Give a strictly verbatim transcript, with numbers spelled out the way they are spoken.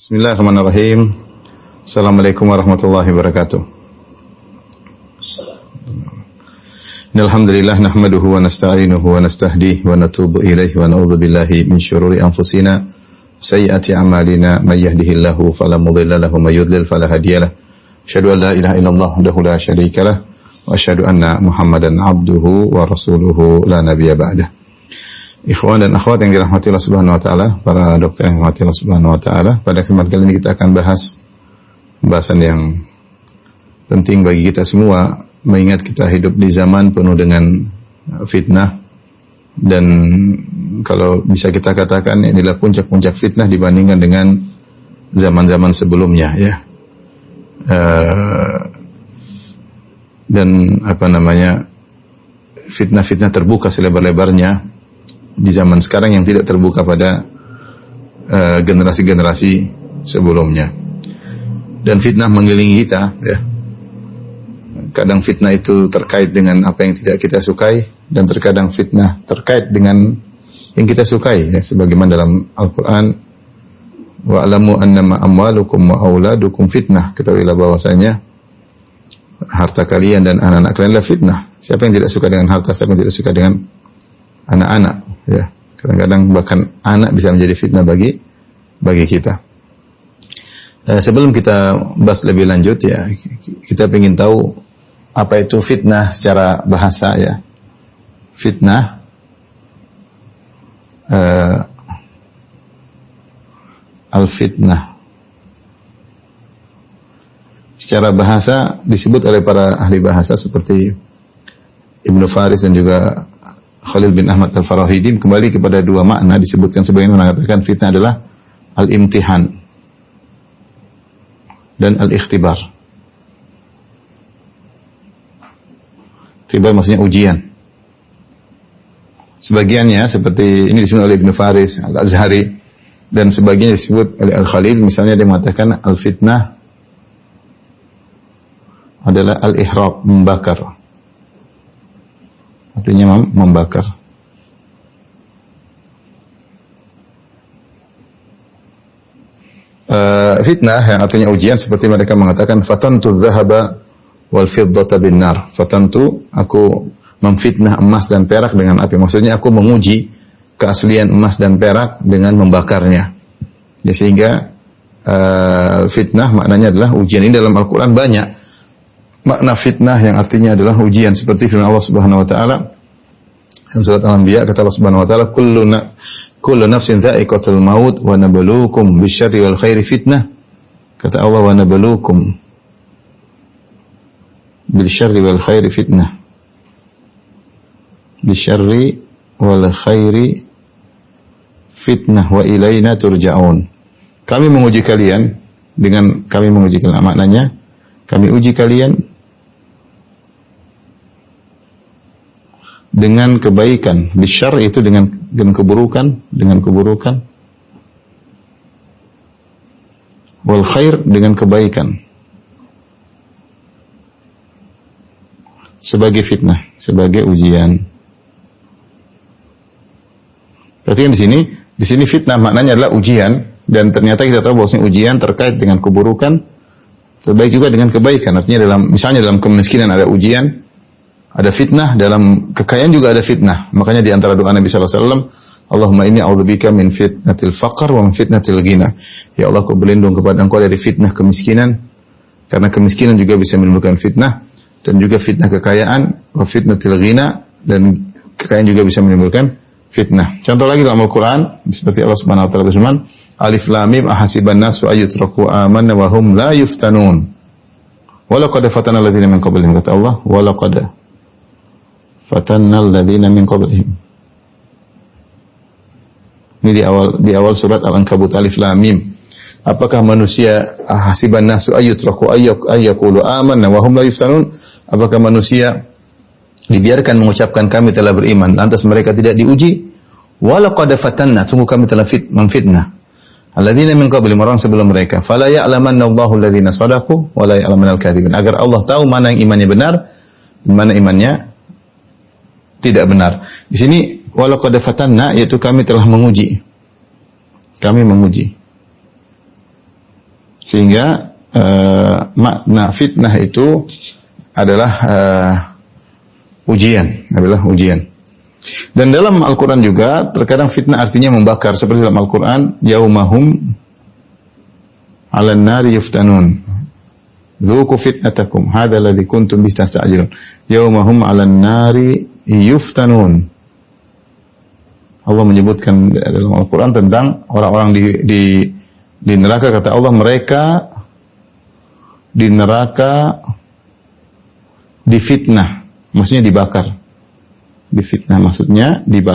Bismillahirrahmanirrahim. Assalamualaikum warahmatullahi wabarakatuh. Alhamdulillah nahmaduhu wa nasta'inuhu wa nastahdihi wa natubu ilaihi wa na'udzu billahi min syururi anfusina sayyiati a'malina may yahdihillahu fala mudilla lahu wa may yudlil fala hadiyalah. Asyhadu an la ilaha illallah wahdahu la syarikalah wa asyhadu anna Muhammadan abduhu wa rasuluhu la nabiyya ba'dah. Ikhwan dan akhwat yang dirahmati Allah Subhanahu wa taala, para dokter yang dirahmati Allah Subhanahu wa taala, pada kesempatan kali ini kita akan bahas pembahasan yang penting bagi kita semua, mengingat kita hidup di zaman penuh dengan fitnah, dan kalau bisa kita katakan inilah puncak-puncak fitnah dibandingkan dengan zaman-zaman sebelumnya, ya. Uh, dan apa namanya, fitnah-fitnah terbuka selebar-lebarnya di zaman sekarang yang tidak terbuka pada uh, generasi-generasi sebelumnya. Dan fitnah mengelilingi kita, ya. Kadang fitnah itu terkait dengan apa yang tidak kita sukai, dan terkadang fitnah terkait dengan yang kita sukai, ya. Sebagaimana dalam Al-Quran, wa'lamu annama amwalukum wa auladukum fitnah, ketahuilah bahwasanya harta kalian dan anak-anak kalian adalah fitnah. Siapa yang tidak suka dengan harta, siapa yang tidak suka dengan anak-anak, ya. Kadang-kadang bahkan anak bisa menjadi fitnah bagi bagi kita. Eh, sebelum kita bahas lebih lanjut, ya, kita ingin tahu apa itu fitnah secara bahasa, ya. Fitnah eh, al-fitnah secara bahasa disebut oleh para ahli bahasa seperti Ibnu Faris dan juga Khalil bin Ahmad al-Farahidi kembali kepada dua makna. Disebutkan sebagian mengatakan fitnah adalah al-imtihan dan al-ikhtibar. Ikhtibar maksudnya ujian. Sebagiannya seperti ini disebut oleh Ibnu Faris, Al-Azhari, dan sebagiannya disebut oleh Al-Khalil. Misalnya dia mengatakan al-fitnah adalah al-ihraq, membakar. Artinya mem- membakar. Uh, fitnah yang artinya ujian, seperti mereka mengatakan fatantu dzahaba wal fiddata bin nar. Fatantu, aku memfitnah emas dan perak dengan api. Maksudnya aku menguji keaslian emas dan perak dengan membakarnya. Ya, sehingga uh, fitnah maknanya adalah ujian. Ini dalam Al-Quran banyak makna fitnah yang artinya adalah ujian, seperti firman Allah Subhanahu wa taala dalam surat Al-Anbiya, kata Allah Subhanahu wa taala, kullu na, kullu nafsin dha'iqatul maut wa nabluukum bisyarri wal khairi fitnah. Kata Allah, wa nabluukum bisyarri wal khairi fitnah. Bisyarri wal khairi fitnah wa ilaina turja'un. Kami menguji kalian dengan kami menguji kalian, maknanya kami uji kalian dengan kebaikan. Bisyar itu dengan dengan keburukan, dengan keburukan. Wal khair dengan kebaikan. Sebagai fitnah, sebagai ujian. Perhatikan di sini, di sini fitnah maknanya adalah ujian, dan ternyata kita tahu bahwasanya ujian terkait dengan keburukan, terbaik juga dengan kebaikan. Artinya dalam, misalnya dalam kemiskinan ada ujian, ada fitnah, dalam kekayaan juga ada fitnah. Makanya di antara doa Nabi sallallahu alaihi wasallam, Allahumma inni a'udzubika min fitnatil faqr wa min fitnatil ghina. Ya Allah, aku berlindung kepada Engkau dari fitnah kemiskinan, karena kemiskinan juga bisa menimbulkan fitnah, dan juga fitnah kekayaan, wa fitnatil ghina, dan kekayaan juga bisa menimbulkan fitnah. Contoh lagi dalam Al-Qur'an, seperti Allah Subhanahu wa taala berfirman, Alif Lam Mim ahasiban nasu ayyutraku amanna wa hum la yuftanun. Wa laqad fatana alladziina min qablihim, kata Allah, wa laqad fatana alladziina min qablihim. Ini di awal di awal surat Al-Ankabut, Alif Lam Mim. Apakah manusia ahasiban nasu ayyutraku ayyaqulu amanna wa hum la yuftanun? Apakah manusia dibiarkan mengucapkan kami telah beriman, lantas mereka tidak diuji? Wa laqad fatanna, sungguh kami telah fit, memfitnah alladzina min qablihim, orang sebelum mereka. Fala ya'lamanna Allahu alladzina shadaqu wa la ya'lamanal kadzibin. Agar Allah tahu mana yang imannya benar dan mana imannya tidak benar. Di sini wa laqad fatanna, yaitu kami telah menguji. Kami menguji. Sehingga uh, makna fitnah itu adalah uh, ujian, adalah ujian. Dan dalam Al-Quran juga terkadang fitnah artinya membakar, seperti dalam Al-Quran, yaumahum 'alan nari yuftanun. Dzuqu fitnatakum hadzal ladzi kuntum bihi tasta'jilun. Yaumahum 'alan nari yuftanun. Allah menyebutkan dalam Al-Quran tentang orang-orang di, di di neraka, kata Allah, mereka di neraka difitnah, maksudnya dibakar. Difitnah maksudnya dibakar.